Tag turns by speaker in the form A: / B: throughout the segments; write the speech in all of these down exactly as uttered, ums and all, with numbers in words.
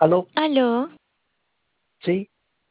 A: ¿Aló?
B: ¿Aló?
A: Sí.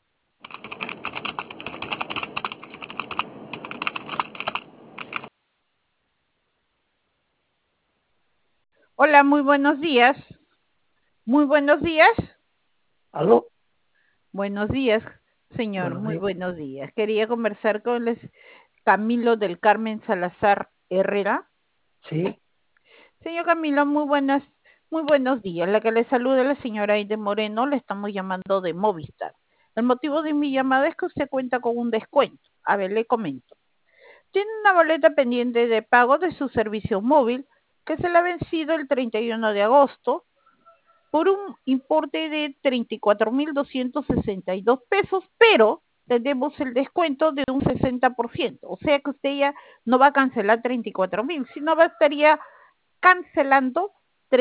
C: Hola, muy buenos días. Muy buenos días.
A: ¿Aló?
C: Buenos días, señor.
A: Buenos
C: Muy
A: días.
C: buenos días. Quería conversar con el Camilo del Carmen Salazar Herrera.
A: Sí.
C: Señor Camilo, muy buenas, muy buenos días. La que le saluda es la señora Aide Moreno. Le estamos llamando de Movistar. El motivo de mi llamada es que usted cuenta con un descuento. A ver, le comento. Tiene una boleta pendiente de pago de su servicio móvil que se le ha vencido el treinta y uno de agosto por un importe de treinta y cuatro mil doscientos sesenta y dos pesos, pero tenemos el descuento de un sesenta por ciento. O sea que usted ya no va a cancelar treinta y cuatro mil, sino va a estaría cancelando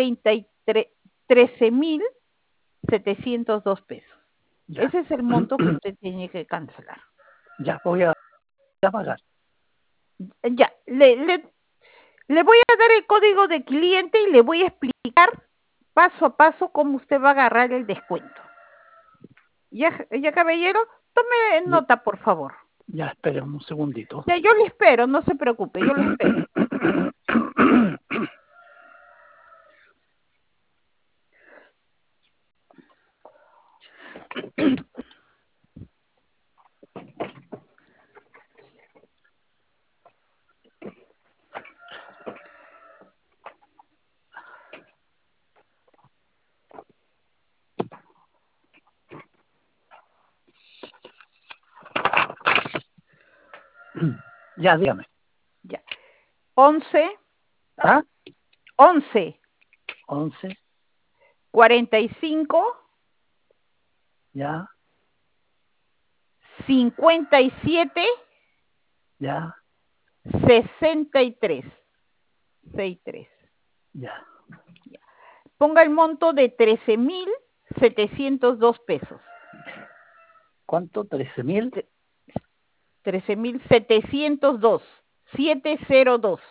C: trece mil setecientos dos pesos.
A: Ya.
C: Ese es el monto que usted tiene que cancelar.
A: Ya voy a, a pagar.
C: Ya, le, le, le voy a dar el código de cliente y le voy a explicar paso a paso cómo usted va a agarrar el descuento. ¿Ya, ya caballero? Tome nota, por favor.
A: Ya, espere un segundito.
C: Ya, yo le espero, no se preocupe, yo le espero.
A: Ya, dígame.
C: Ya. once.
A: ¿Ah?
C: once.
A: once.
C: cuarenta y cinco.
A: Ya.
C: cincuenta y siete.
A: Ya.
C: sesenta y tres. sesenta y tres.
A: Ya.
C: Ya. Ponga el monto de trece mil setecientos dos pesos.
A: ¿Cuánto? ¿trece mil?
C: trece mil setecientos dos. setecientos dos.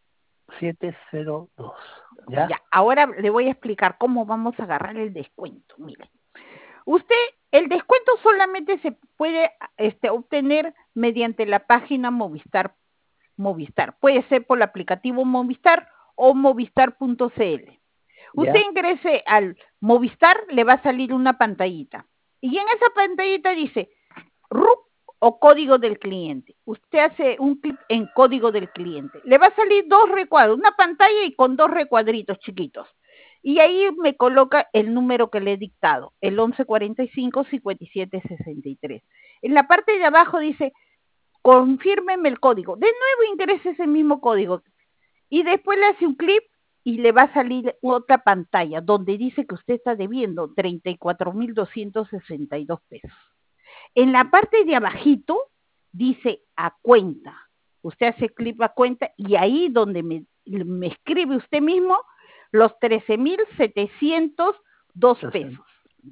A: setecientos dos. ¿Ya?
C: Ya, ahora le voy a explicar cómo vamos a agarrar el descuento. Mire, usted, el descuento solamente se puede este, obtener mediante la página Movistar. Movistar. Puede ser por el aplicativo Movistar o movistar punto cl. Usted
A: ¿Ya?
C: ingrese al Movistar, le va a salir una pantallita. Y en esa pantallita dice R U C o código del cliente. Usted hace un clic en código del cliente. Le va a salir dos recuadros, una pantalla y con dos recuadritos chiquitos. Y ahí me coloca el número que le he dictado, el once cuarenta y cinco cincuenta y siete sesenta y tres. En la parte de abajo dice, confírmeme el código. De nuevo ingrese ese mismo código. Y después le hace un clic y le va a salir otra pantalla donde dice que usted está debiendo treinta y cuatro mil doscientos sesenta y dos pesos. En la parte de abajito dice a cuenta. Usted hace clic a cuenta y ahí donde me, me escribe usted mismo los trece mil setecientos dos pesos.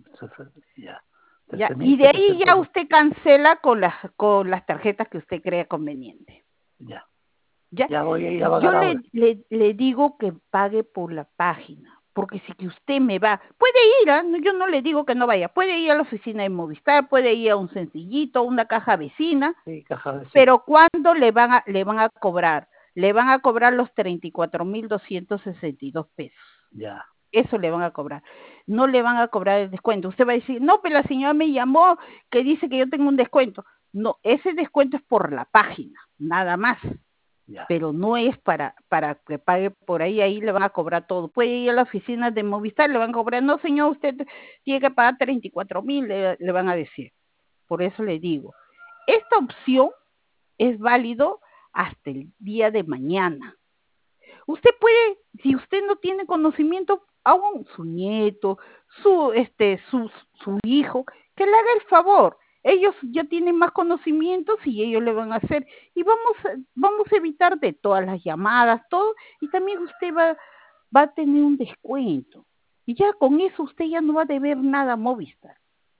A: Ya.
C: Ya, y de ahí ya usted cancela con las, con las tarjetas que usted crea conveniente.
A: Ya.
C: Ya,
A: Ya voy a ir a pagar
C: yo
A: ahora.
C: le, le, le digo que pague por la página, porque si que usted me va, puede ir, ¿eh? Yo no le digo que no vaya, puede ir a la oficina de Movistar, puede ir a un sencillito, una caja vecina,
A: Sí, caja vecina.
C: pero ¿cuándo le van a, le van a cobrar? Le van a cobrar los treinta y cuatro mil doscientos sesenta y dos pesos.
A: Ya.
C: Eso le van a cobrar. No le van a cobrar el descuento. Usted va a decir, no, pero la señora me llamó que dice que yo tengo un descuento. No, ese descuento es por la página, nada más.
A: Ya.
C: Pero no es para, para que pague por ahí, ahí le van a cobrar todo. Puede ir a la oficina de Movistar, le van a cobrar, no señor, usted tiene que pagar treinta y cuatro mil, le, le van a decir. Por eso le digo, esta opción es válido hasta el día de mañana. Usted puede, si usted no tiene conocimiento, aún su nieto, su, este, su, su hijo, que le haga el favor. Ellos ya tienen más conocimientos y ellos le van a hacer. Y vamos, vamos a evitar de todas las llamadas, todo, y también usted va, va a tener un descuento. Y ya con eso usted ya no va a deber nada a Movistar.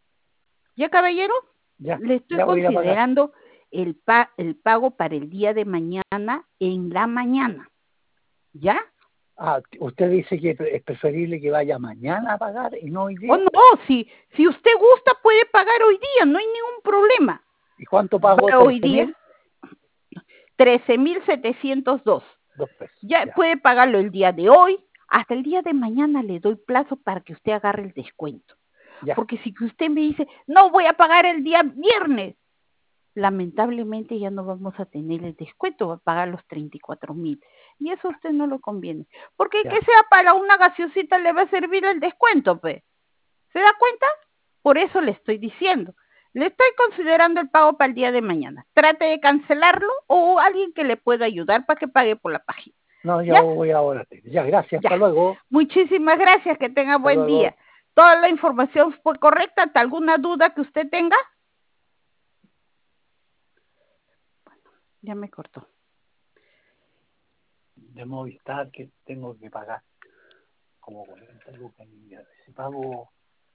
C: ¿Ya, caballero?
A: Ya.
C: Le estoy
A: Ya voy a
C: considerando el, pa el pago para el día de mañana en la mañana. ¿Ya?
A: Ah, usted dice que es preferible que vaya mañana a pagar y no hoy día.
C: Oh, no, si, si usted gusta puede pagar hoy día, no hay ningún problema.
A: ¿Y cuánto pago?
C: Para hoy
A: ¿trece
C: día,
A: mil?
C: trece mil setecientos dos.
A: Dos pesos.
C: Ya,
A: Ya.
C: puede pagarlo el día de hoy, hasta el día de mañana le doy plazo para que usted agarre el descuento.
A: Ya.
C: Porque si usted me dice, no voy a pagar el día viernes, lamentablemente ya no vamos a tener el descuento, va a pagar los treinta y cuatro mil. Y eso a usted no le conviene. Porque
A: Ya.
C: que sea para una gaseosita le va a servir el descuento, pues. ¿Se da cuenta? Por eso le estoy diciendo. Le estoy considerando el pago para el día de mañana. Trate de cancelarlo o alguien que le pueda ayudar para que pague por la página.
A: No, yo
C: ¿Ya?
A: voy ahora. Ya, gracias.
C: Ya.
A: Hasta luego.
C: Muchísimas gracias. Que tenga
A: Hasta
C: buen
A: luego.
C: día. ¿Toda la información fue correcta? ¿Alguna duda que usted tenga? Ya me cortó.
A: De Movistar que tengo que pagar como cuarenta lucas. Y si pago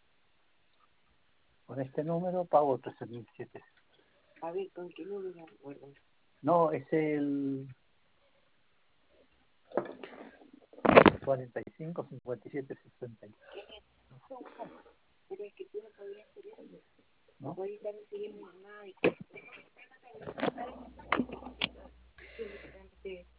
A: con este número, pago trece mil siete.
B: A ver, ¿con qué número me acuerdo?
A: No, es el cuarenta y cinco, cincuenta y siete, sesenta.
B: Pero es que tú no podías hacer eso.
A: ¿No?
B: No podías estar siguiendo nada. Y...